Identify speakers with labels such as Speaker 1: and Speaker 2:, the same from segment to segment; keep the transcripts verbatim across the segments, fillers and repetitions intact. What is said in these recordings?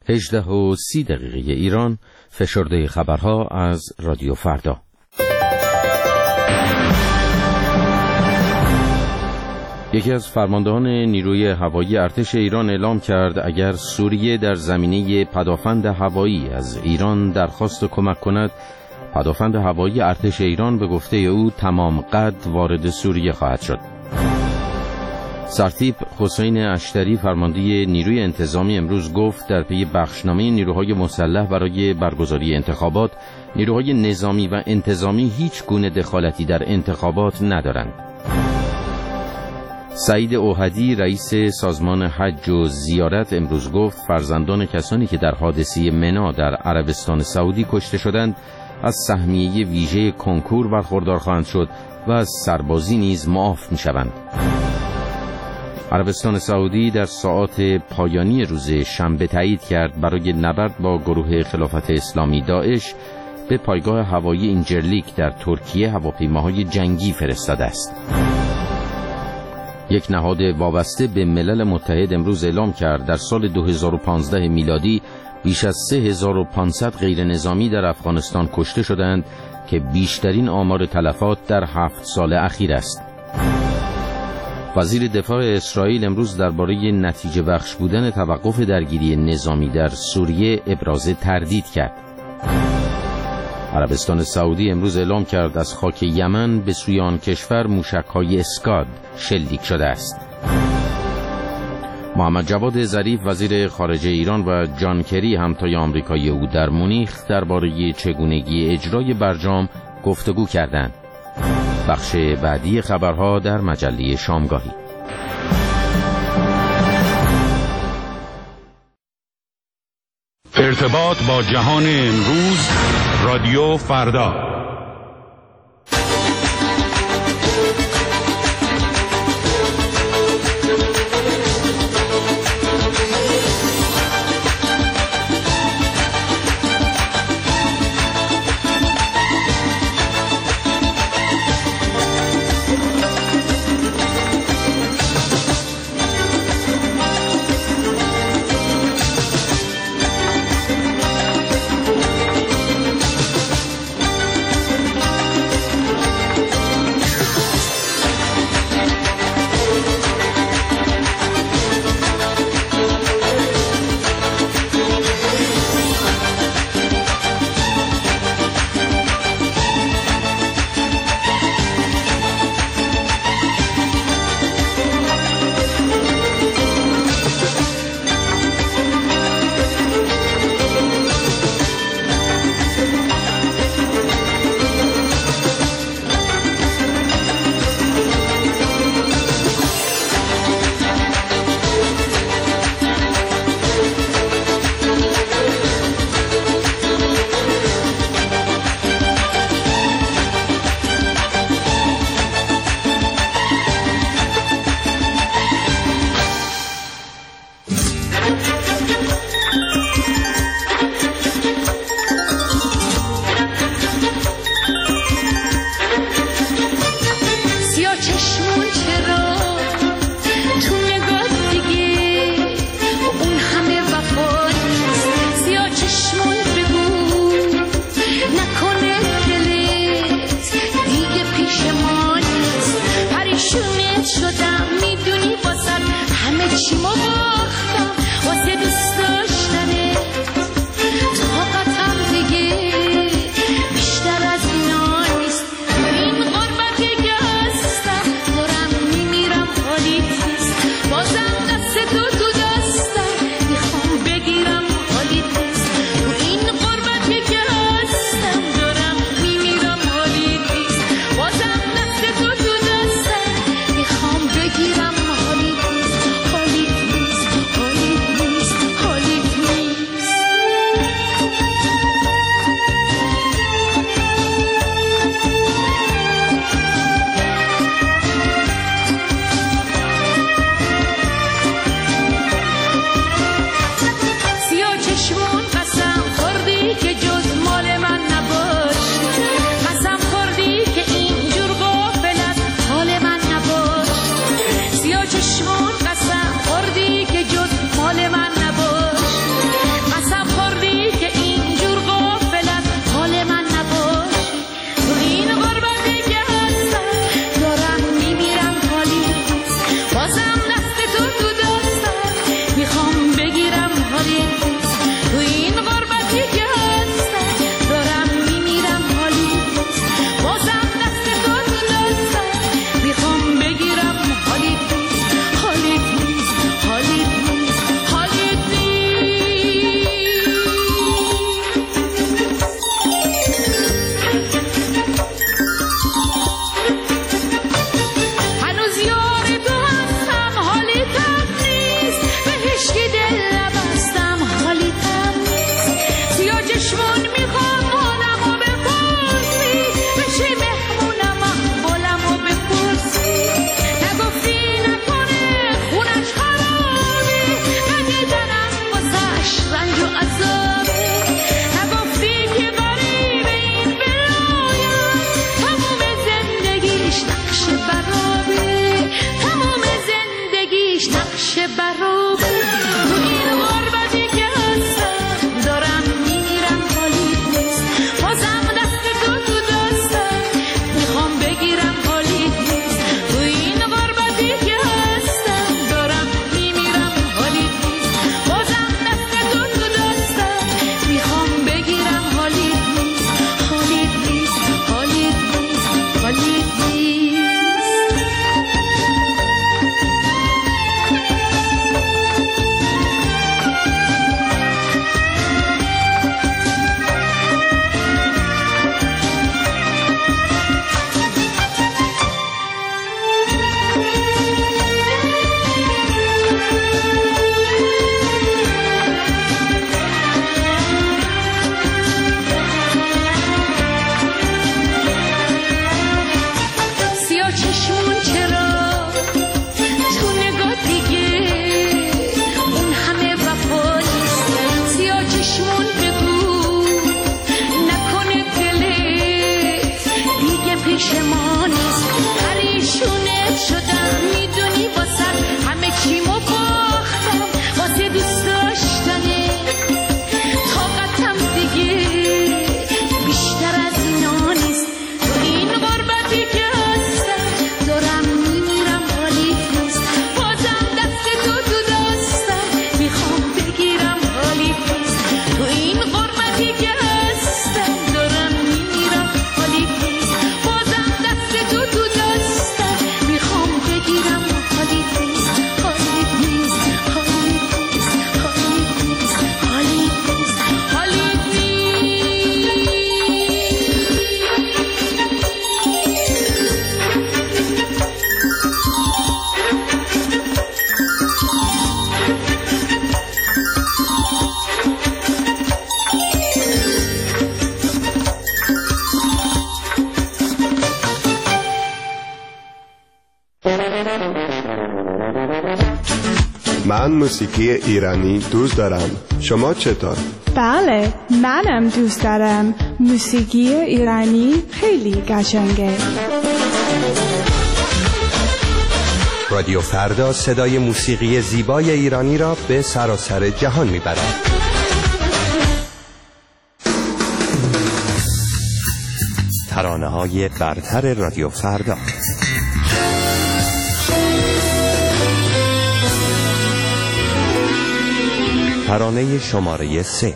Speaker 1: هجده و سی دقیقه ایران، فشرده خبرها از رادیو فردا. یکی از فرماندهان نیروی هوایی ارتش ایران اعلام کرد اگر سوریه در زمینه پدافند هوایی از ایران درخواست کمک کند، پدافند هوایی ارتش ایران به گفته او تمام قد وارد سوریه خواهد شد. سرتیپ حسین اشتری فرمانده نیروی انتظامی امروز گفت در پی بخشنامه نیروهای مسلح برای برگزاری انتخابات، نیروهای نظامی و انتظامی هیچ گونه دخالتی در انتخابات ندارند. سعید اوحدی رئیس سازمان حج و زیارت امروز گفت فرزندان کسانی که در حادثه منی در عربستان سعودی کشته شدند از سهمیه ویژه کنکور برخوردار خواهند شد و از سربازی نیز معاف می‌شوند. عربستان سعودی در ساعات پایانی روز شنبه تایید کرد برای نبرد با گروه خلافت اسلامی داعش به پایگاه هوایی اینجرلیک در ترکیه هواپیماهای جنگی فرستاده است. یک نهاد وابسته به ملل متحد امروز اعلام کرد در سال دو هزار و پانزده میلادی بیش از سه هزار و پانصد غیر نظامی در افغانستان کشته شدند که بیشترین آمار تلفات در هفت سال اخیر است. وزیر دفاع اسرائیل امروز درباره نتیجه بخش بودن توقف درگیری نظامی در سوریه ابراز تردید کرد. عربستان سعودی امروز اعلام کرد از خاک یمن به سوی آن کشور موشک‌های اسکاد شلیک شده است. محمد جواد ظریف وزیر خارجه ایران و جان کری همتای آمریکایی او در مونیخ درباره چگونگی اجرای برجام گفتگو کردند. بخش بعدی خبرها در مجله شامگاهی.
Speaker 2: ارتباط با جهان امروز، رادیو فردا.
Speaker 3: من موسیقی ایرانی دوست دارم. شما چطور؟
Speaker 4: بله، منم دوست دارم. موسیقی ایرانی خیلی قشنگه.
Speaker 5: رادیو فردا صدای موسیقی زیبای ایرانی را به سراسر جهان میبرد. ترانه‌های برتر رادیو فردا. ترانه شماره سه.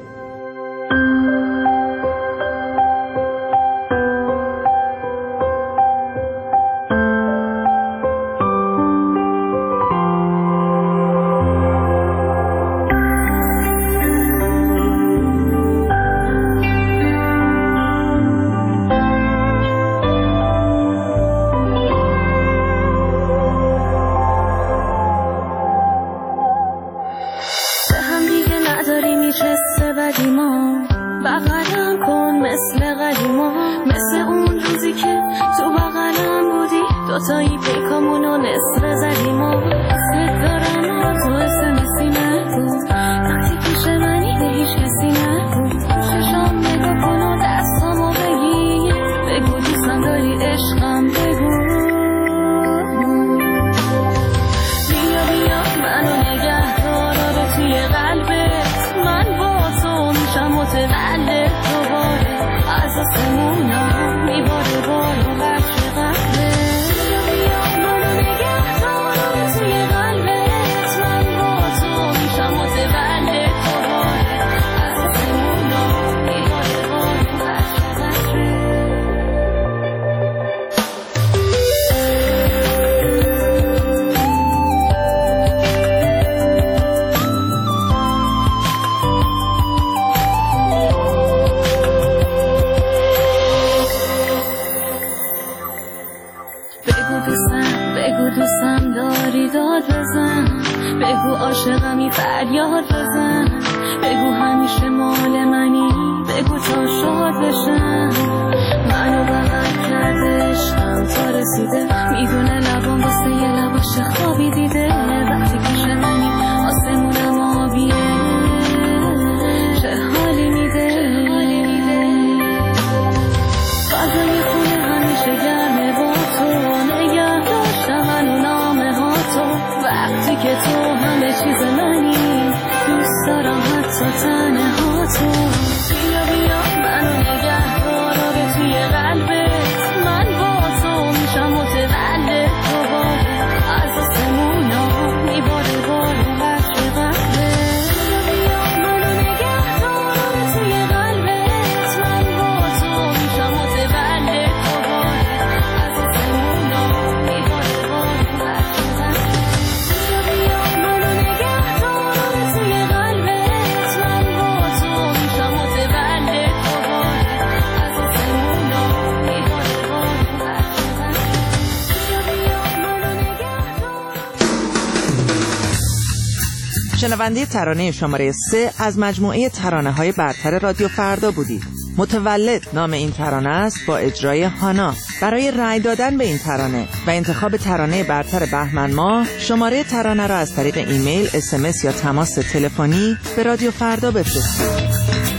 Speaker 6: شنونده ترانه شماره سه از مجموعه ترانه‌های برتر رادیو فردا بودید. متولد نام این ترانه است با اجرای هانا. برای رأی دادن به این ترانه و انتخاب ترانه برتر بهمن ماه شماره ترانه را از طریق ایمیل، اس ام اس یا تماس تلفنی به رادیو فردا بفرستید.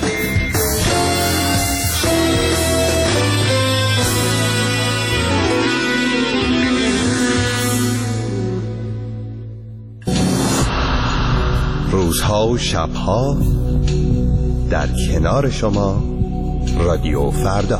Speaker 5: روزها و شبها در کنار شما رادیو فردا.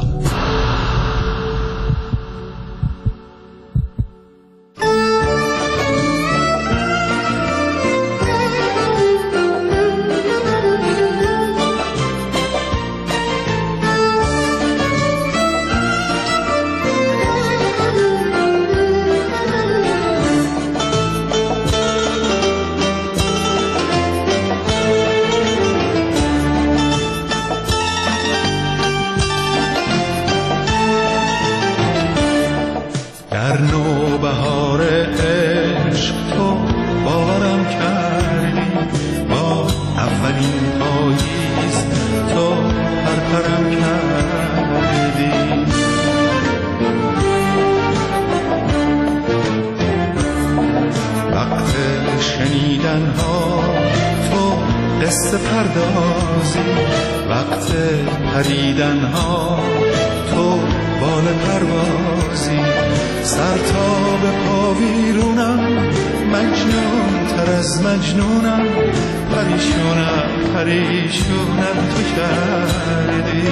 Speaker 7: قصه پردازی، وقت پریدن ها تو بال پروازی، سر تا به پا بیرونم، مجنون تر از مجنونم، پریشونم پریشونم تو کردی.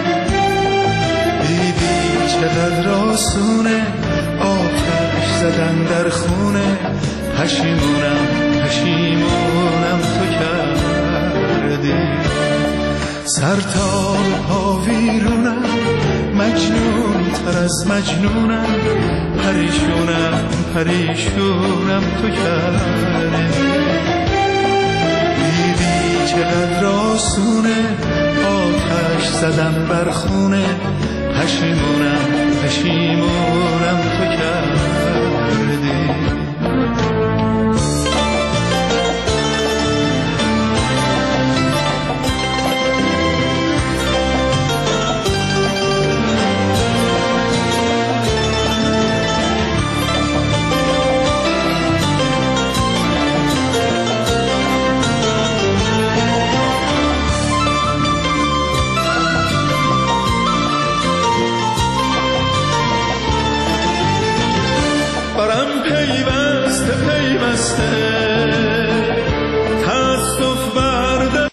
Speaker 7: دیدی چقدر آسونه آتش زدن در خونه، پشیمونم پشیمونم تو کردی. سر تا پا ویرونم، مجنون تر از مجنونم، پریشونم پریشونم تو کردی. دیدی چقدر آسونه آتش زدن بر خونه، پشیمونم پشیمونم تو کردی.